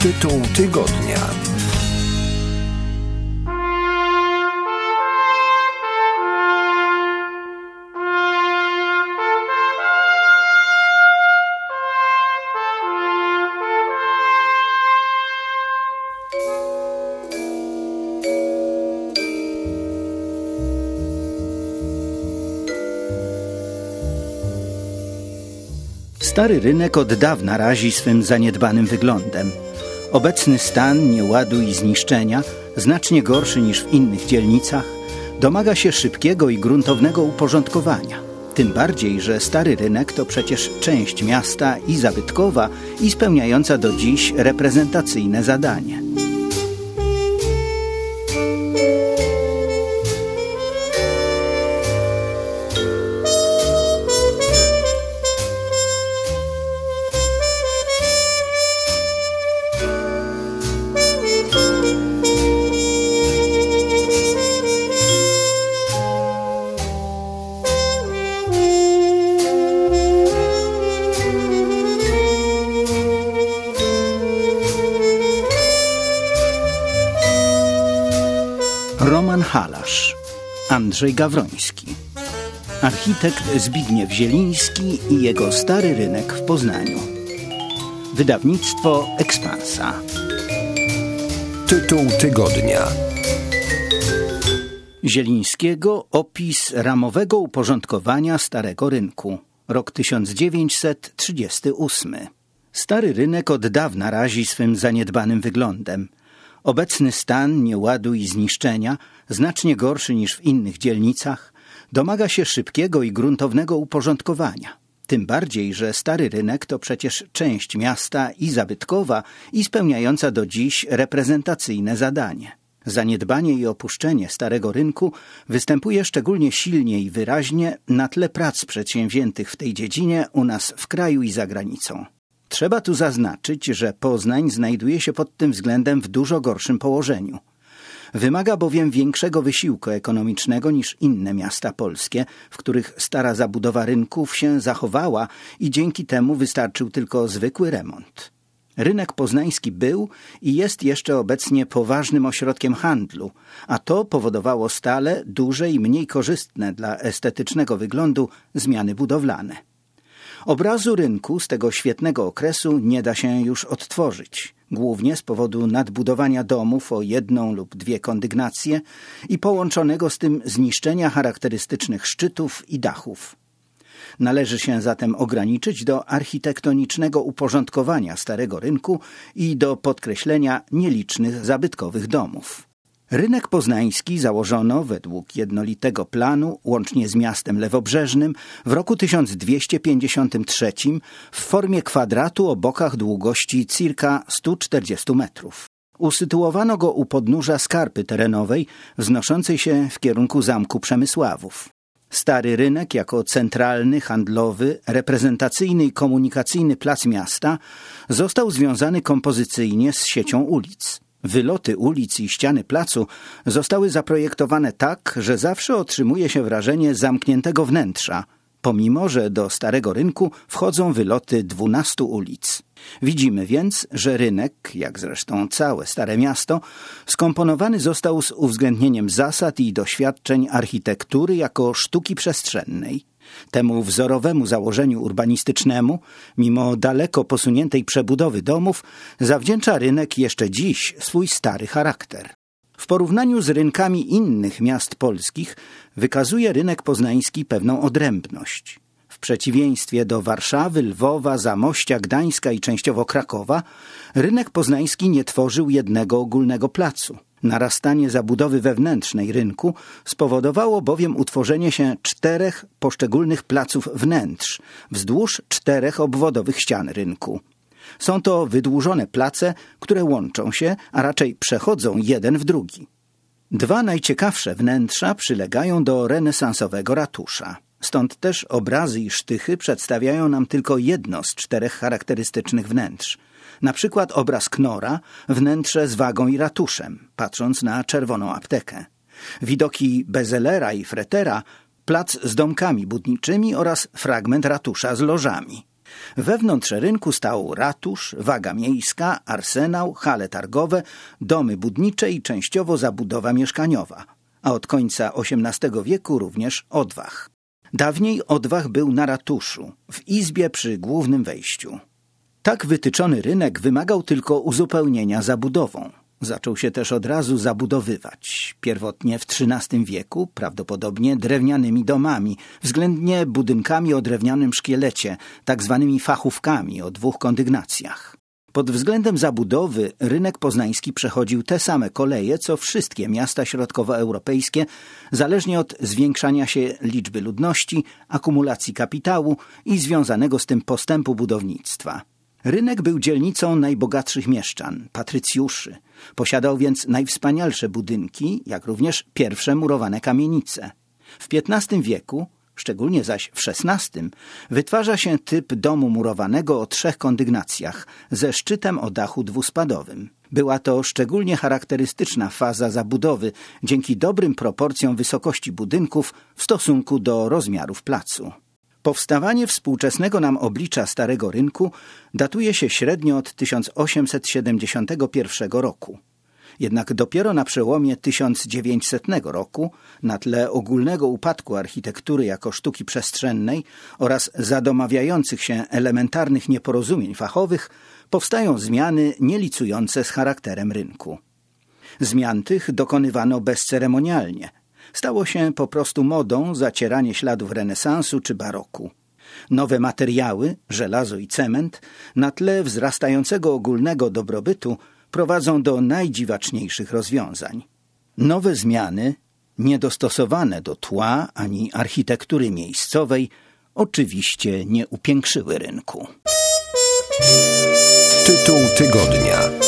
Tytuł tygodnia. Stary rynek od dawna razi swym zaniedbanym wyglądem. Obecny stan nieładu i zniszczenia, znacznie gorszy niż w innych dzielnicach, domaga się szybkiego i gruntownego uporządkowania. Tym bardziej, że Stary Rynek to przecież część miasta i zabytkowa, i spełniająca do dziś reprezentacyjne zadanie. Roman Halasz, Andrzej Gawroński, architekt Zbigniew Zieliński i jego Stary Rynek w Poznaniu. Wydawnictwo Ekspansa. Tytuł tygodnia. Zielińskiego opis ramowego uporządkowania Starego Rynku. Rok 1938. Stary Rynek od dawna razi swym zaniedbanym wyglądem. Obecny stan nieładu i zniszczenia, znacznie gorszy niż w innych dzielnicach, domaga się szybkiego i gruntownego uporządkowania. Tym bardziej, że Stary Rynek to przecież część miasta i zabytkowa, i spełniająca do dziś reprezentacyjne zadanie. Zaniedbanie i opuszczenie Starego Rynku występuje szczególnie silnie i wyraźnie na tle prac przedsięwziętych w tej dziedzinie u nas w kraju i za granicą. Trzeba tu zaznaczyć, że Poznań znajduje się pod tym względem w dużo gorszym położeniu. Wymaga bowiem większego wysiłku ekonomicznego niż inne miasta polskie, w których stara zabudowa rynków się zachowała i dzięki temu wystarczył tylko zwykły remont. Rynek poznański był i jest jeszcze obecnie poważnym ośrodkiem handlu, a to powodowało stale duże i mniej korzystne dla estetycznego wyglądu zmiany budowlane. Obrazu rynku z tego świetnego okresu nie da się już odtworzyć, głównie z powodu nadbudowania domów o jedną lub dwie kondygnacje i połączonego z tym zniszczenia charakterystycznych szczytów i dachów. Należy się zatem ograniczyć do architektonicznego uporządkowania Starego Rynku i do podkreślenia nielicznych zabytkowych domów. Rynek poznański założono według jednolitego planu, łącznie z miastem lewobrzeżnym, w roku 1253 w formie kwadratu o bokach długości circa 140 metrów. Usytuowano go u podnóża skarpy terenowej wznoszącej się w kierunku Zamku Przemysławów. Stary Rynek jako centralny, handlowy, reprezentacyjny i komunikacyjny plac miasta został związany kompozycyjnie z siecią ulic. Wyloty ulic i ściany placu zostały zaprojektowane tak, że zawsze otrzymuje się wrażenie zamkniętego wnętrza, pomimo że do Starego Rynku wchodzą wyloty 12 ulic. Widzimy więc, że rynek, jak zresztą całe Stare Miasto, skomponowany został z uwzględnieniem zasad i doświadczeń architektury jako sztuki przestrzennej. Temu wzorowemu założeniu urbanistycznemu, mimo daleko posuniętej przebudowy domów, zawdzięcza rynek jeszcze dziś swój stary charakter. W porównaniu z rynkami innych miast polskich wykazuje rynek poznański pewną odrębność. W przeciwieństwie do Warszawy, Lwowa, Zamościa, Gdańska i częściowo Krakowa, rynek poznański nie tworzył jednego ogólnego placu. Narastanie zabudowy wewnętrznej rynku spowodowało bowiem utworzenie się 4 poszczególnych placów wnętrz wzdłuż 4 obwodowych ścian rynku. Są to wydłużone place, które łączą się, a raczej przechodzą jeden w drugi. 2 najciekawsze wnętrza przylegają do renesansowego ratusza. Stąd też obrazy i sztychy przedstawiają nam tylko jedno z 4 charakterystycznych wnętrz. Na przykład obraz Knora, wnętrze z wagą i ratuszem, patrząc na czerwoną aptekę. Widoki Bezelera i Fretera, plac z domkami budniczymi oraz fragment ratusza z lożami. Wewnątrz rynku stał ratusz, waga miejska, arsenał, hale targowe, domy budnicze i częściowo zabudowa mieszkaniowa, a od końca XVIII wieku również odwach. Dawniej odwach był na ratuszu, w izbie przy głównym wejściu. Tak wytyczony rynek wymagał tylko uzupełnienia zabudową. Zaczął się też od razu zabudowywać, pierwotnie w XIII wieku, prawdopodobnie drewnianymi domami, względnie budynkami o drewnianym szkielecie, tak zwanymi fachówkami o 2 kondygnacjach. Pod względem zabudowy rynek poznański przechodził te same koleje, co wszystkie miasta środkowoeuropejskie, zależnie od zwiększania się liczby ludności, akumulacji kapitału i związanego z tym postępu budownictwa. Rynek był dzielnicą najbogatszych mieszczan, patrycjuszy. Posiadał więc najwspanialsze budynki, jak również pierwsze murowane kamienice. W XV wieku, szczególnie zaś w XVI, wytwarza się typ domu murowanego o 3 kondygnacjach, ze szczytem o dachu dwuspadowym. Była to szczególnie charakterystyczna faza zabudowy, dzięki dobrym proporcjom wysokości budynków w stosunku do rozmiarów placu. Powstawanie współczesnego nam oblicza Starego Rynku datuje się średnio od 1871 roku. Jednak dopiero na przełomie 1900 roku, na tle ogólnego upadku architektury jako sztuki przestrzennej oraz zadomawiających się elementarnych nieporozumień fachowych, powstają zmiany nielicujące z charakterem rynku. Zmian tych dokonywano bezceremonialnie. Stało się po prostu modą zacieranie śladów renesansu czy baroku. Nowe materiały, żelazo i cement, na tle wzrastającego ogólnego dobrobytu prowadzą do najdziwaczniejszych rozwiązań. Nowe zmiany, niedostosowane do tła ani architektury miejscowej, oczywiście nie upiększyły rynku. Tytuł tygodnia.